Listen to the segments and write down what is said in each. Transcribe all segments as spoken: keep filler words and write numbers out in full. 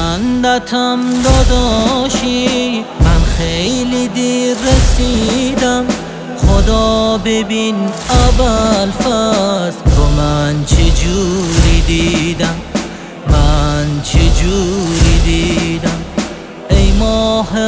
خندتم داداشی، من خیلی دیر رسیدم. خدا ببین ابوالفضل رو من چجوری دیدم، من چجوری دیدم. ای ماه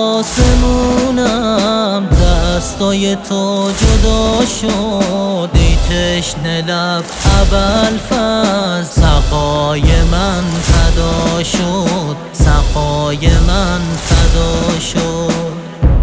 آسمونم دستای تو جدا شد، ای تشنه لب ابوالفضل سقای من فدا شد، سقای من فدا شد.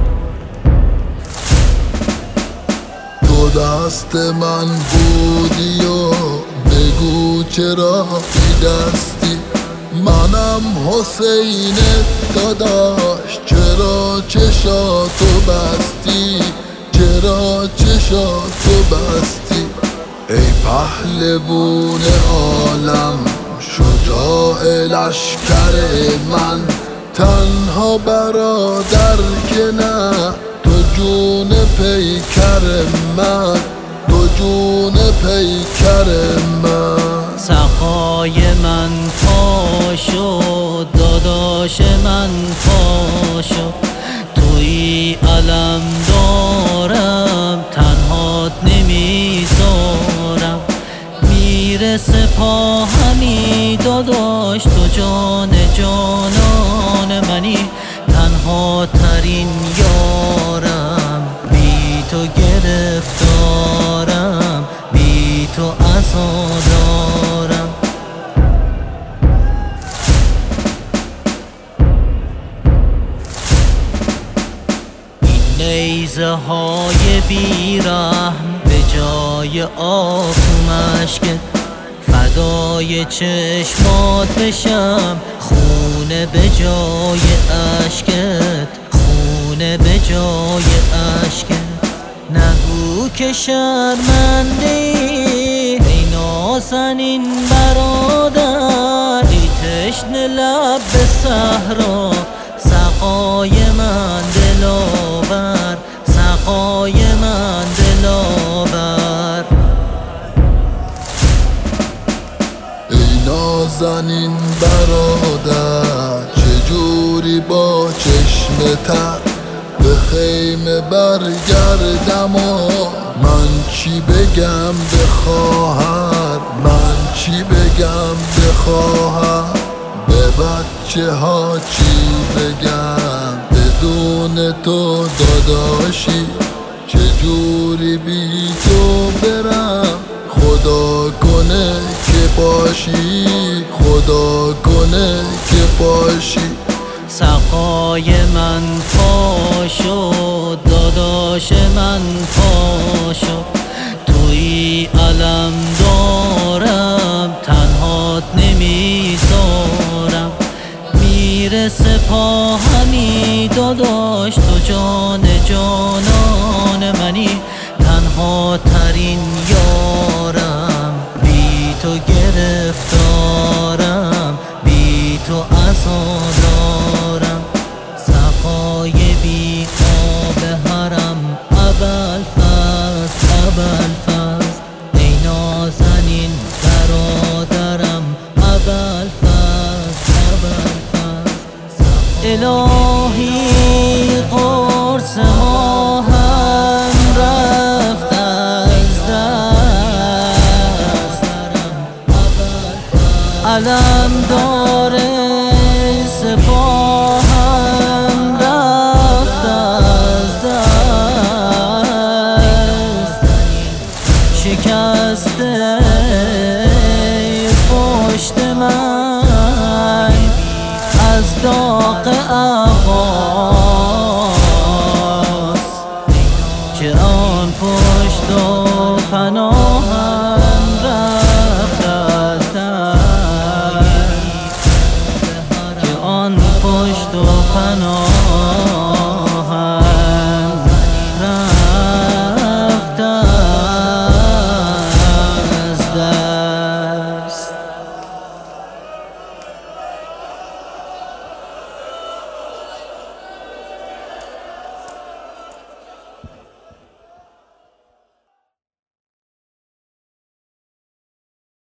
تو دست من بودی و بگو چرا بی دستی، منم حسین داداش چرا چشاتو بستی، چرا چشاتو بستی. ای پهلوون عالم شجاع لشکر من، تنها برادر که نه تو جون پیکر من، تو جون پیکر من. سقای من پاشو داداش من پاشو، توی علم دارم تنهات نمیذارم. میرسه پا همی داداش تو جان جانان منی، تنها ترین یارم. بی تو گرفتارم، بی تو عزادارم. این نیزه های بیرحم به جای آب مشکت، فدای چشمات بشم خونه به جای اشکت، خونه به جای اشکت. نگو که شرمنده ای نازنین برادر، ای تشنه لب به صحرا سقای من دلاور، سقای من دلاور. ای نازنین برادر چجوری با چشم تر به خیمه برگردم و من چی بگم به خواهر، من چی بگم به خواهر. به بچه ها چی بگم بدون تو داداشی، چجوری بی تو برم. خدا کنه که باشی، خدا کنه که باشی. سقای من پاشو داداش من پاشو، توی علم دارم تنهات نمیذارم. میرسه پا همی داداش تو جان جانان منی، تنها ترین یارم. بی تو گرفتارم، بی تو عزادارم. سقای بی آب حرم ابوالفضل، ابوالفضل ای نازنین برادرم ابوالفضل، ابوالفضل. الهی قرص ما هم رفت از دست، علم داره سپاهم رفت از دست. شکسته پشت من از داغ عباس، که آن پشت و پناهم